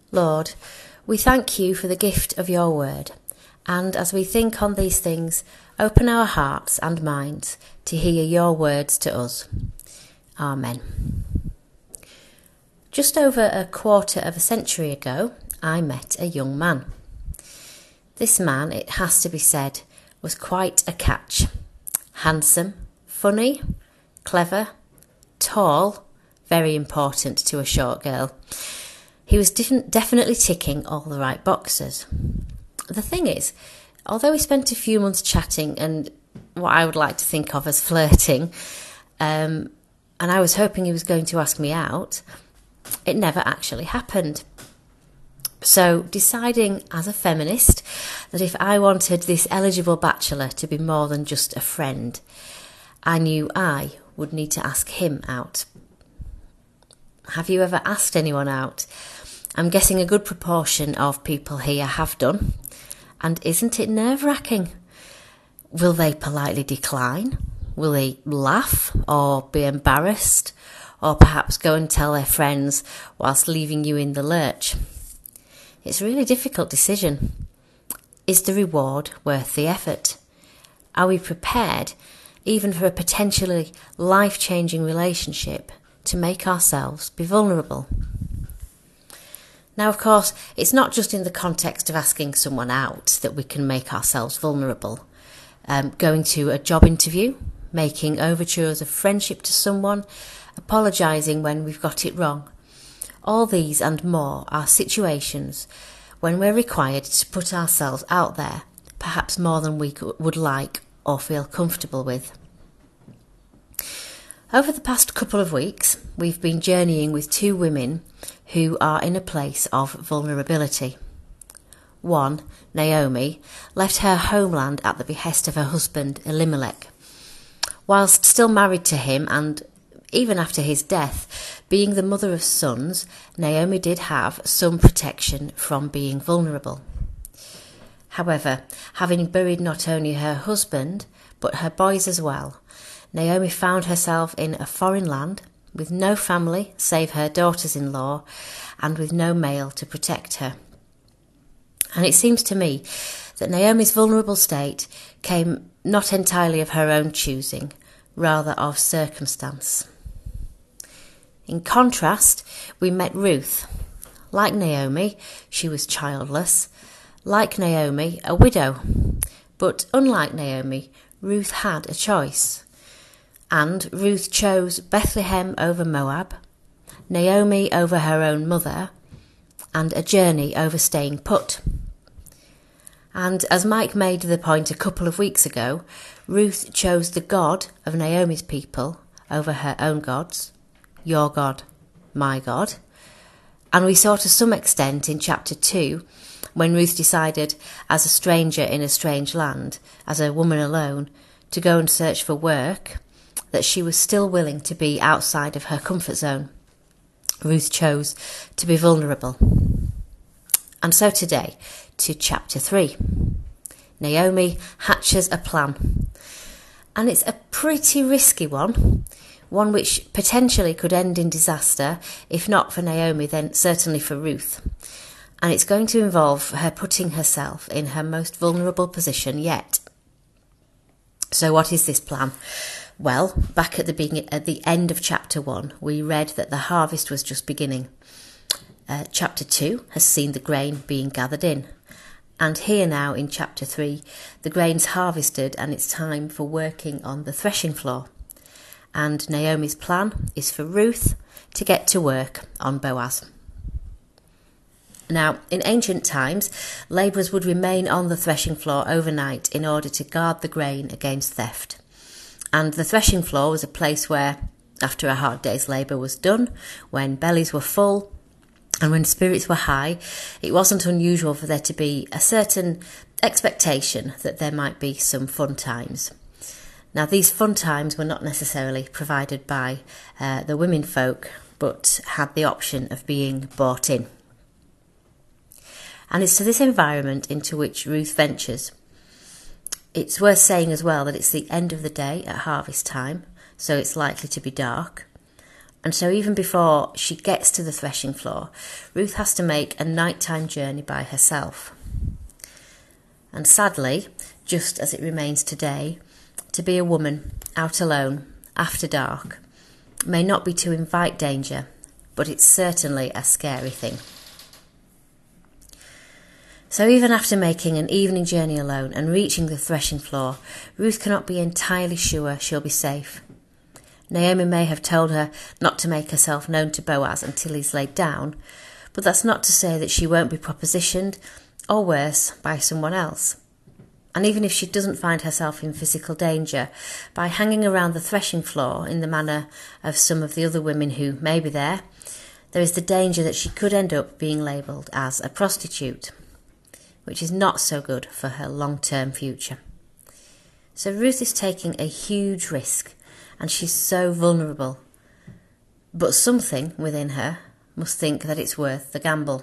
Lord, we thank you for the gift of your word, and as we think on these things, open our hearts and minds to hear your words to us. Amen. Just over a quarter of a century ago, I met a young man. This man, it has to be said, was quite a catch. Handsome, funny, clever, tall, very important to a short girl. He was definitely ticking all the right boxes. The thing is, although we spent a few months chatting and what I would like to think of as flirting, and I was hoping he was going to ask me out, it never actually happened. So, deciding as a feminist that if I wanted this eligible bachelor to be more than just a friend, I knew I would need to ask him out. Have you ever asked anyone out? I'm guessing a good proportion of people here have done. And isn't it nerve-wracking? Will they politely decline? Will they laugh or be embarrassed? Or perhaps go and tell their friends whilst leaving you in the lurch? It's a really difficult decision. Is the reward worth the effort? Are we prepared, even for a potentially life-changing relationship, to make ourselves be vulnerable? Now, of course, it's not just in the context of asking someone out that we can make ourselves vulnerable. Going to a job interview, making overtures of friendship to someone, apologising when we've got it wrong. All these and more are situations when we're required to put ourselves out there, perhaps more than we would like or feel comfortable with. Over the past couple of weeks, we've been journeying with two women who are in a place of vulnerability. One, Naomi, left her homeland at the behest of her husband, Elimelech. Whilst still married to him and even after his death, being the mother of sons, Naomi did have some protection from being vulnerable. However, having buried not only her husband, but her boys as well, Naomi found herself in a foreign land with no family save her daughters-in-law and with no male to protect her. And it seems to me that Naomi's vulnerable state came not entirely of her own choosing, rather of circumstance. In contrast, we met Ruth. Like Naomi, she was childless. Like Naomi, a widow. But unlike Naomi, Ruth had a choice. And Ruth chose Bethlehem over Moab, Naomi over her own mother, and a journey over staying put. And as Mike made the point a couple of weeks ago, Ruth chose the God of Naomi's people over her own gods, your God, my God. And we saw to some extent in chapter 2, when Ruth decided, as a stranger in a strange land, as a woman alone, to go and search for work, that she was still willing to be outside of her comfort zone. Ruth chose to be vulnerable. And so today, to chapter 3. Naomi hatches a plan. And it's a pretty risky one which potentially could end in disaster, if not for Naomi, then certainly for Ruth. And it's going to involve her putting herself in her most vulnerable position yet. So what is this plan? Well, back at the end of chapter 1, we read that the harvest was just beginning. Chapter 2 has seen the grain being gathered in. And here now in chapter 3, the grain's harvested and it's time for working on the threshing floor. And Naomi's plan is for Ruth to get to work on Boaz. Now, in ancient times, labourers would remain on the threshing floor overnight in order to guard the grain against theft. And the threshing floor was a place where, after a hard day's labour was done, when bellies were full and when spirits were high, it wasn't unusual for there to be a certain expectation that there might be some fun times. Now, these fun times were not necessarily provided by the women folk, but had the option of being bought in. And it's to this environment into which Ruth ventures. It's worth saying as well that it's the end of the day at harvest time, so it's likely to be dark. And so even before she gets to the threshing floor, Ruth has to make a nighttime journey by herself. And sadly, just as it remains today, to be a woman out alone after dark may not be to invite danger, but it's certainly a scary thing. So even after making an evening journey alone and reaching the threshing floor, Ruth cannot be entirely sure she'll be safe. Naomi may have told her not to make herself known to Boaz until he's laid down, but that's not to say that she won't be propositioned, or worse, by someone else. And even if she doesn't find herself in physical danger, by hanging around the threshing floor in the manner of some of the other women who may be there is the danger that she could end up being labelled as a prostitute, which is not so good for her long-term future. So Ruth is taking a huge risk, and she's so vulnerable. But something within her must think that it's worth the gamble.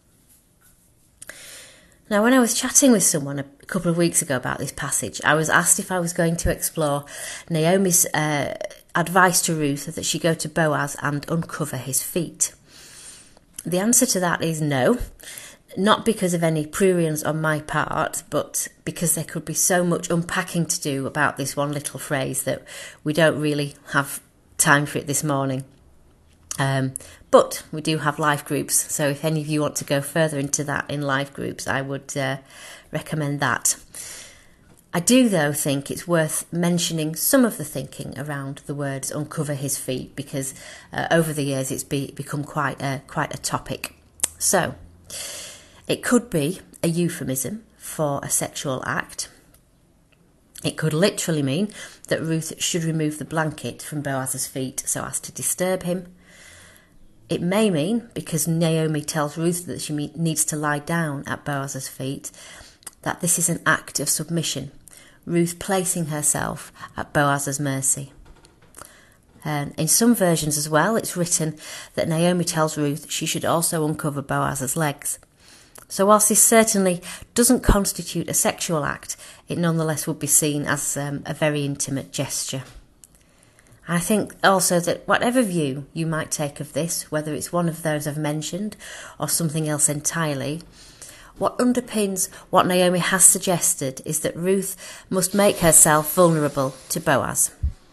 Now, when I was chatting with someone a couple of weeks ago about this passage, I was asked if I was going to explore Naomi's advice to Ruth that she go to Boaz and uncover his feet. The answer to that is no, not because of any prurience on my part, but because there could be so much unpacking to do about this one little phrase that we don't really have time for it this morning. But we do have life groups, so if any of you want to go further into that in life groups, I would recommend that. I do, though, think it's worth mentioning some of the thinking around the words uncover his feet, because over the years it's become quite a topic. So, it could be a euphemism for a sexual act. It could literally mean that Ruth should remove the blanket from Boaz's feet so as to disturb him. It may mean, because Naomi tells Ruth that she needs to lie down at Boaz's feet, that this is an act of submission, Ruth placing herself at Boaz's mercy. And in some versions as well, it's written that Naomi tells Ruth she should also uncover Boaz's legs. So whilst this certainly doesn't constitute a sexual act, it nonetheless would be seen as a very intimate gesture. I think also that whatever view you might take of this, whether it's one of those I've mentioned or something else entirely, what underpins what Naomi has suggested is that Ruth must make herself vulnerable to Boaz.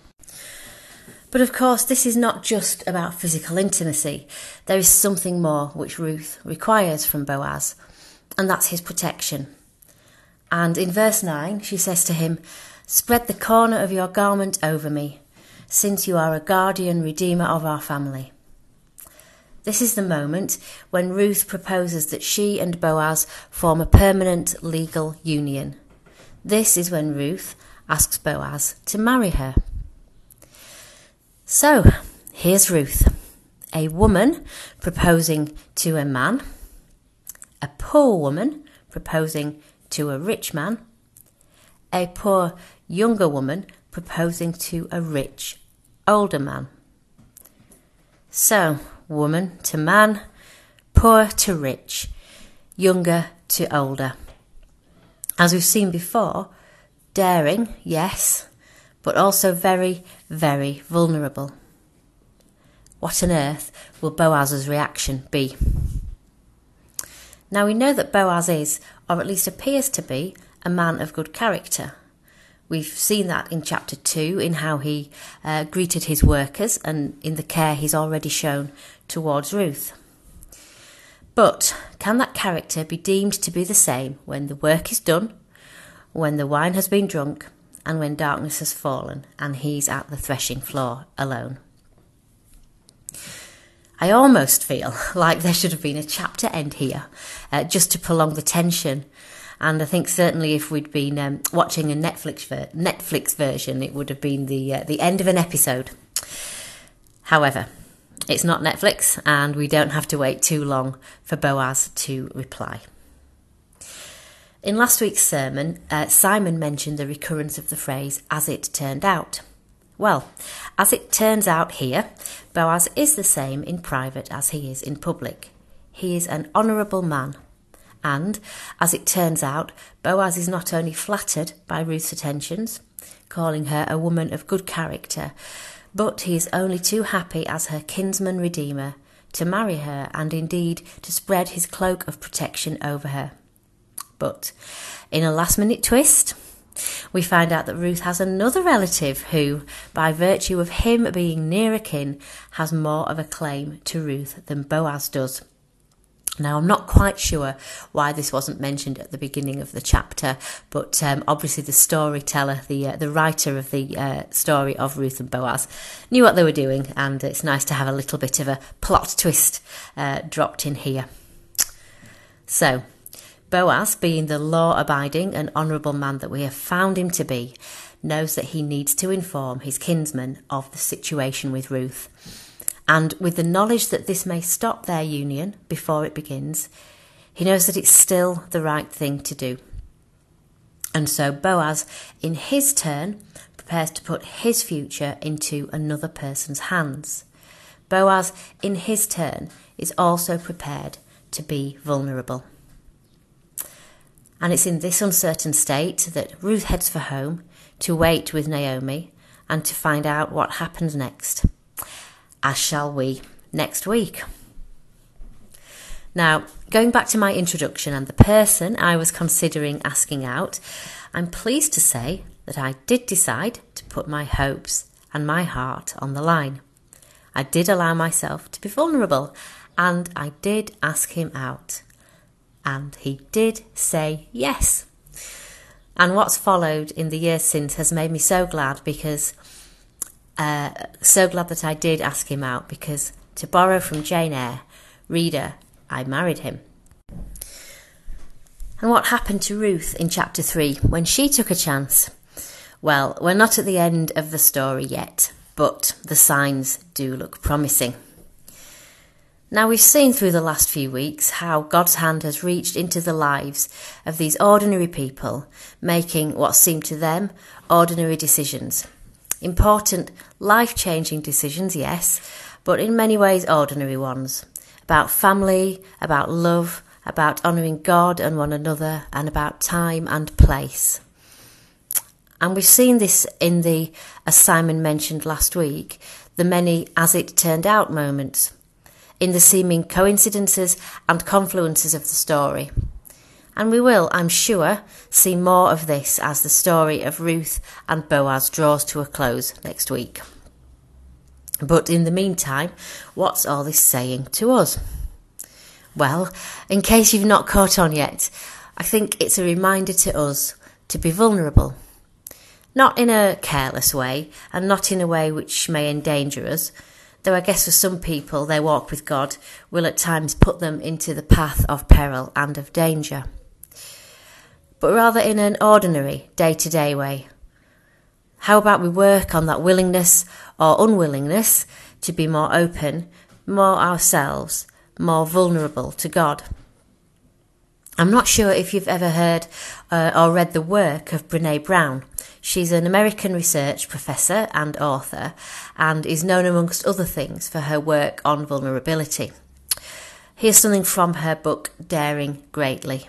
But of course, this is not just about physical intimacy. There is something more which Ruth requires from Boaz, and that's his protection. And in verse 9, she says to him, "Spread the corner of your garment over me, since you are a guardian redeemer of our family." This is the moment when Ruth proposes that she and Boaz form a permanent legal union. This is when Ruth asks Boaz to marry her. So, here's Ruth, a woman proposing to a man, a poor woman proposing to a rich man, a poor younger woman proposing to a rich older man. So, woman to man, poor to rich, younger to older. As we've seen before, daring, yes, but also very, very vulnerable. What on earth will Boaz's reaction be? Now we know that Boaz is, or at least appears to be, a man of good character. We've seen that in chapter 2 in how he greeted his workers and in the care he's already shown towards Ruth. But can that character be deemed to be the same when the work is done, when the wine has been drunk, and when darkness has fallen and he's at the threshing floor alone? I almost feel like there should have been a chapter end here, just to prolong the tension. And I think certainly if we'd been watching a Netflix version, it would have been the end of an episode. However, it's not Netflix, and we don't have to wait too long for Boaz to reply. In last week's sermon, Simon mentioned the recurrence of the phrase, "as it turned out." Well, as it turns out here, Boaz is the same in private as he is in public. He is an honourable man. And, as it turns out, Boaz is not only flattered by Ruth's attentions, calling her a woman of good character, but he is only too happy as her kinsman redeemer to marry her and indeed to spread his cloak of protection over her. But in a last-minute twist, we find out that Ruth has another relative who, by virtue of him being nearer kin, has more of a claim to Ruth than Boaz does. Now, I'm not quite sure why this wasn't mentioned at the beginning of the chapter, but obviously the storyteller, the writer of the story of Ruth and Boaz, knew what they were doing, and it's nice to have a little bit of a plot twist dropped in here. So, Boaz, being the law-abiding and honourable man that we have found him to be, knows that he needs to inform his kinsman of the situation with Ruth. And with the knowledge that this may stop their union before it begins, he knows that it's still the right thing to do. And so Boaz, in his turn, prepares to put his future into another person's hands. Boaz, in his turn, is also prepared to be vulnerable. And it's in this uncertain state that Ruth heads for home to wait with Naomi and to find out what happens next. As shall we next week. Now, going back to my introduction and the person I was considering asking out, I'm pleased to say that I did decide to put my hopes and my heart on the line. I did allow myself to be vulnerable, and I did ask him out. And he did say yes. And what's followed in the years since has made me so glad that I did ask him out, because, to borrow from Jane Eyre, reader, I married him. And what happened to Ruth in chapter 3 when she took a chance? Well, we're not at the end of the story yet, but the signs do look promising. Now, we've seen through the last few weeks how God's hand has reached into the lives of these ordinary people, making what seemed to them ordinary decisions. Important, life-changing decisions, yes, but in many ways ordinary ones. About family, about love, about honouring God and one another, and about time and place. And we've seen this in the, as Simon mentioned last week, the many as-it-turned-out moments, in the seeming coincidences and confluences of the story. And we will, I'm sure, see more of this as the story of Ruth and Boaz draws to a close next week. But in the meantime, what's all this saying to us? Well, in case you've not caught on yet, I think it's a reminder to us to be vulnerable. Not in a careless way, and not in a way which may endanger us, though I guess for some people their walk with God will at times put them into the path of peril and of danger. But rather in an ordinary, day-to-day way. How about we work on that willingness or unwillingness to be more open, more ourselves, more vulnerable to God? I'm not sure if you've ever heard or read the work of Brené Brown. She's an American research professor and author, and is known amongst other things for her work on vulnerability. Here's something from her book, Daring Greatly.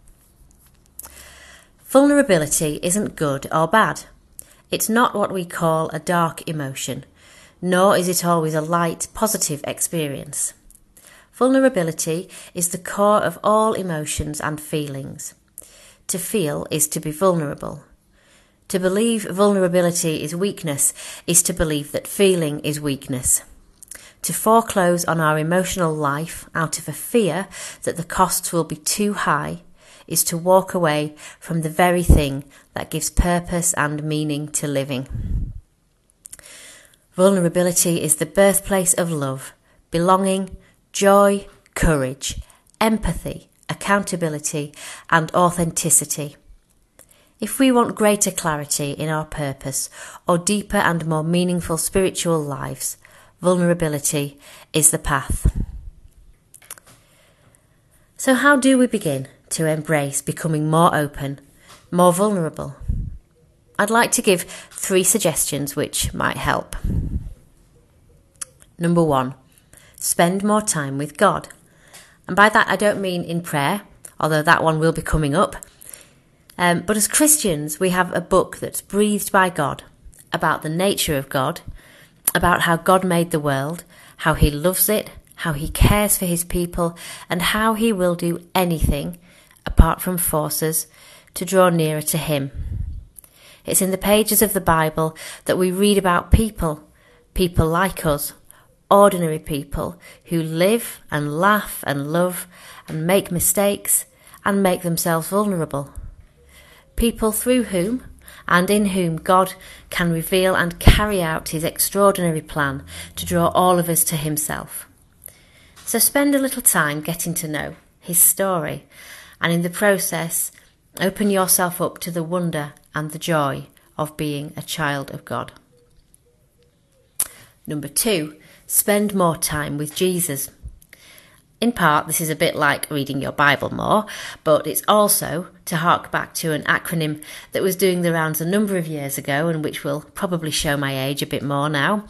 Vulnerability isn't good or bad. It's not what we call a dark emotion, nor is it always a light, positive experience. Vulnerability is the core of all emotions and feelings. To feel is to be vulnerable. To believe vulnerability is weakness is to believe that feeling is weakness. To foreclose on our emotional life out of a fear that the costs will be too high is to walk away from the very thing that gives purpose and meaning to living. Vulnerability is the birthplace of love, belonging, joy, courage, empathy, accountability, and authenticity. If we want greater clarity in our purpose or deeper and more meaningful spiritual lives, vulnerability is the path. So how do we begin to embrace becoming more open, more vulnerable? I'd like to give 3 suggestions which might help. Number 1, spend more time with God. And by that I don't mean in prayer, although that one will be coming up. But as Christians, we have a book that's breathed by God about the nature of God, about how God made the world, how he loves it, how he cares for his people, and how he will do anything, apart from force us, to draw nearer to him. It's in the pages of the Bible that we read about people like us, ordinary people who live and laugh and love and make mistakes and make themselves vulnerable. People through whom and in whom God can reveal and carry out his extraordinary plan to draw all of us to himself. So spend a little time getting to know his story, and in the process, open yourself up to the wonder and the joy of being a child of God. Number 2, spend more time with Jesus. In part, this is a bit like reading your Bible more, but it's also to hark back to an acronym that was doing the rounds a number of years ago and which will probably show my age a bit more now.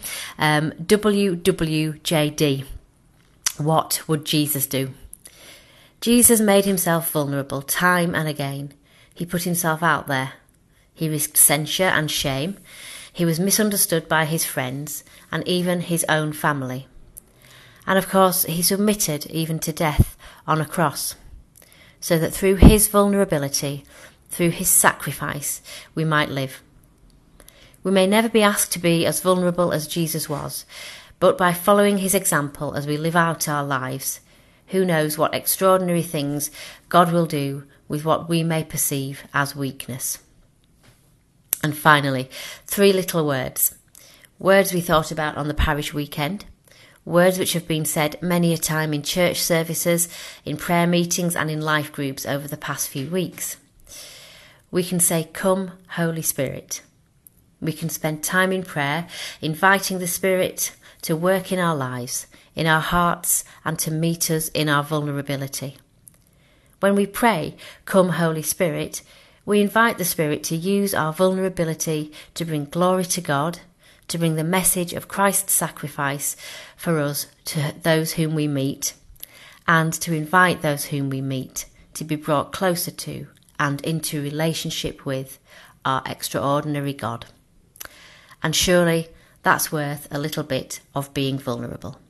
WWJD. What would Jesus do? Jesus made himself vulnerable time and again. He put himself out there. He risked censure and shame. He was misunderstood by his friends and even his own family. And of course, he submitted even to death on a cross, so that through his vulnerability, through his sacrifice, we might live. We may never be asked to be as vulnerable as Jesus was, but by following his example as we live out our lives, who knows what extraordinary things God will do with what we may perceive as weakness. And finally, 3 little words. Words we thought about on the parish weekend. Words which have been said many a time in church services, in prayer meetings and in life groups over the past few weeks. We can say, "Come, Holy Spirit." We can spend time in prayer, inviting the Spirit to work in our lives, in our hearts, and to meet us in our vulnerability. When we pray, "Come, Holy Spirit," we invite the Spirit to use our vulnerability to bring glory to God, to bring the message of Christ's sacrifice for us to those whom we meet, and to invite those whom we meet to be brought closer to and into relationship with our extraordinary God. And surely that's worth a little bit of being vulnerable.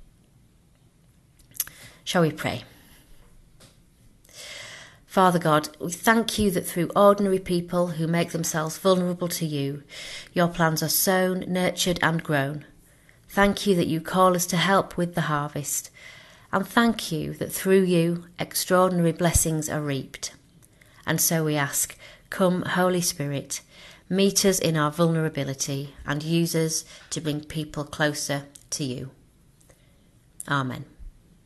Shall we pray? Father God, we thank you that through ordinary people who make themselves vulnerable to you, your plans are sown, nurtured and grown. Thank you that you call us to help with the harvest. And thank you that through you, extraordinary blessings are reaped. And so we ask, come, Holy Spirit, meet us in our vulnerability and use us to bring people closer to you. Amen.